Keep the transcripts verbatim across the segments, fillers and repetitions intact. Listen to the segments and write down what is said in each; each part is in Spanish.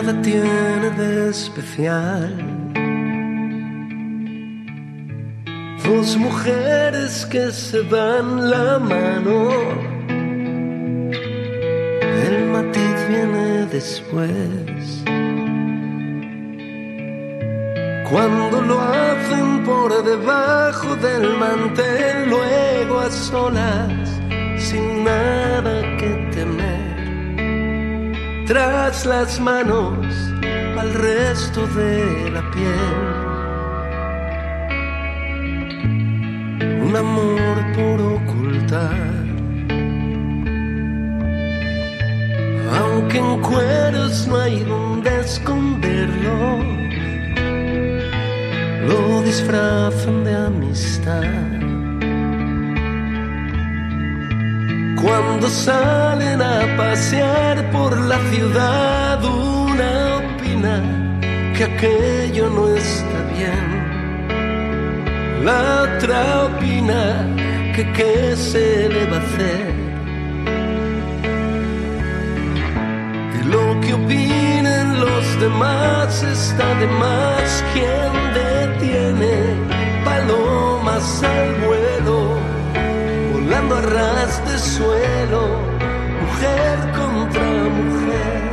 nada tiene de especial. Dos mujeres que se dan la mano, el matiz viene después. Cuando lo hacen por debajo del mantel, luego a solas, sin nada que temer, tras las manos al resto de la piel. Un amor por ocultar, aunque en cueros no hay donde esconderlo, lo disfrazan de amistad. Cuando salen a pasear por la ciudad, una opina que aquello no está bien, la otra opina que qué se le va a hacer. Y lo que opinen los demás está de más. ¿Quién detiene palomas al vuelo, volando a ras de suelo, mujer contra mujer?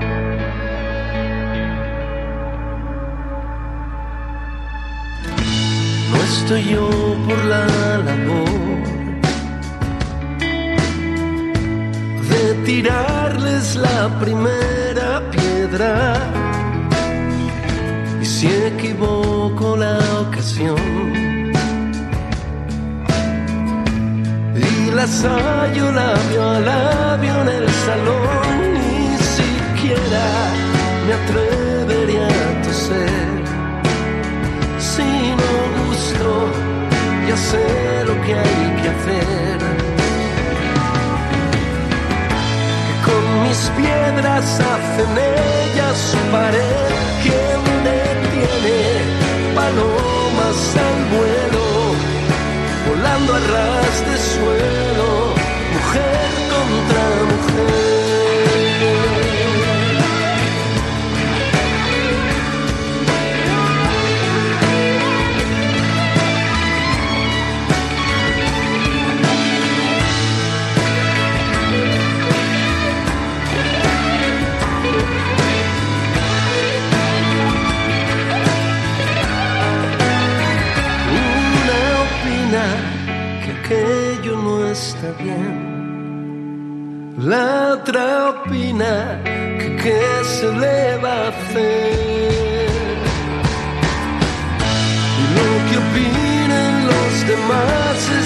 No estoy yo por la labor de tirarles la primera piedra, y si equivoco la ocasión y las hallo labio a labio en el salón, ni siquiera me atrevería a toser. Si no gusto, ya sé lo que hay que hacer. Que con mis piedras hacen ellas su pared. ¿Quién detiene palomas al vuelo, volando a ras de suelo, mujer contra mujer? Aquello no está bien, la otra opina que qué se le va a hacer. Y lo que opinen los demás